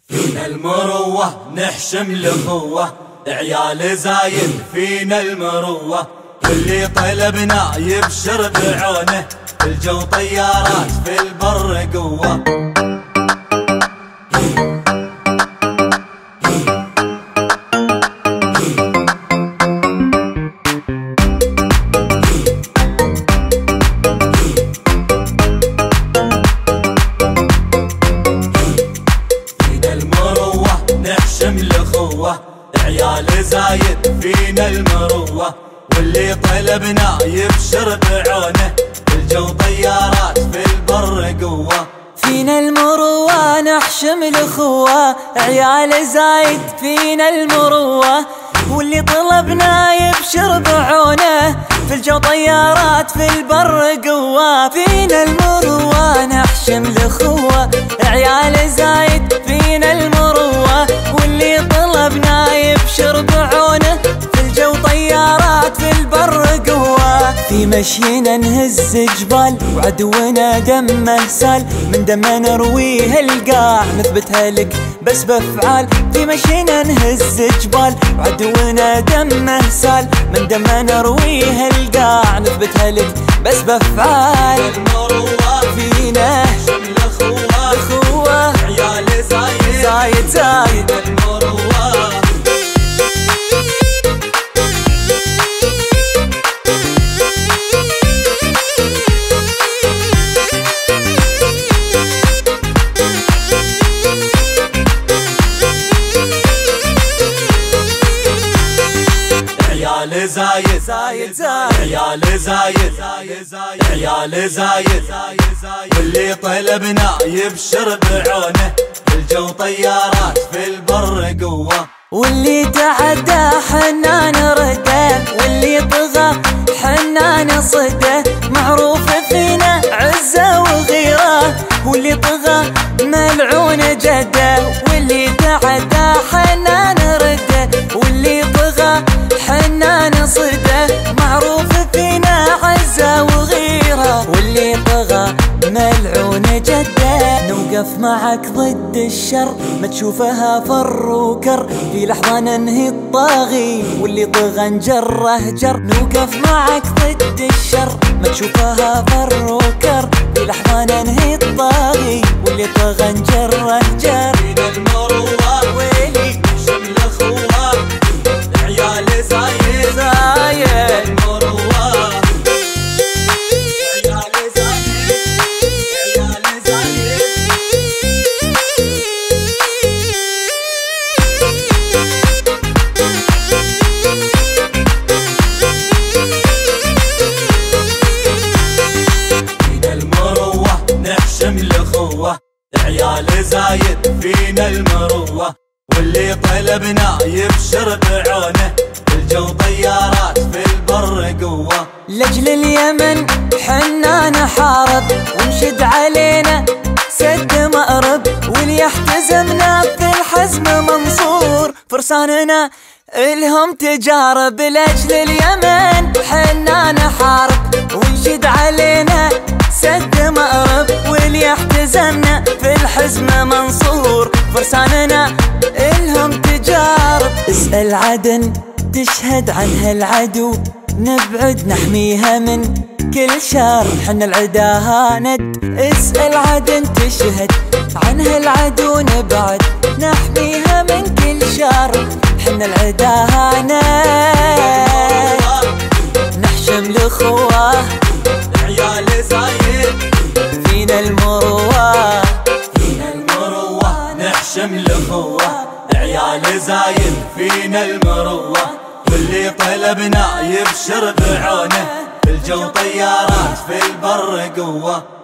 فينا المروة نحشم الأخوة، عيال زايد فينا المروة، واللي طلبنا يبشر بعونه، الجو طيارات في البر قوة. نحشم الأخوة، عيال زايد فينا المروة، واللي طلبنا يبشر بعونه، الجو طيارات في البر قوة. فينا المروة نحشم الأخوة، عيال زايد فينا المروة، واللي طلبنا يبشر بعونه، في الجو طيارات في البر قوة. فينا المروة نحشم الأخوة، عيال زايد فينا المروة، واللي طلبنا يبشر بعونه، في الجو طيارات في البر قوة. في مشينا نهز جبال وعدونا دمه سال، من دمه نرويه القاع نثبتها لك بس بافعال. في مشينا نهز جبال وعدونا دمه سال، من دمه نرويه القاع نثبتها لك بس بافعال. المروة فينا الأخوة، عيال زايد زايد المروة. عيال زايد عيال زايد عيال زايد، واللي طلبنا يبشر بعونه، الجو طيارات في البر قوة. واللي تعدى حنا نرده، واللي طغى حنا نصده، معروف فينا عزة وغيرة، واللي طغى ملعون جده. واللي تعدى حنا نرده، واللي طغى حنا نصده، معروف فينا عزة وغيرة، واللي طغى ملعون جده. نوقف معك ضد الشر، ما تشوفها فر وكر، في لحظة ننهي الطاغي، واللي طغى نجره جر. نوقف معك ضد الشر، ما تشوفها فر وكر، في لحظة ننهي الطاغي، واللي طغى نجره جر. فينا المروة ويلي نحشم الأخوة، عيال زايد المروة. نحشم الأخوة، عيال زايد فينا المروة، واللي طلبنا يبشر بعونه، الجو طيارات في البر قوة. لأجل اليمن حنا نحارب، ونشد علينا سد مأرب، واللي يحتزمنا في الحزم منصور، فرساننا الهم تجارب. لأجل اليمن حنا نحارب، ونشد علينا سد مأرب، واللي يحتزمنا في الحزم منصور، فرساننا الهم تجارب. اسأل عدن تشهد عنها العدو، نبعد نحميها من كل شر، حنا العداها ند. اسأل عدن تشهد عنها العدو، نبعد نحميها من كل شر، حنا العداها ند. نحشم الأخوة، عيال زايد فينا المروة. فينا المروة نحشم الأخوة، عيال زايد فينا المروة، واللي طلبنا يبشر بعونه، الجو طيارات في البر قوة.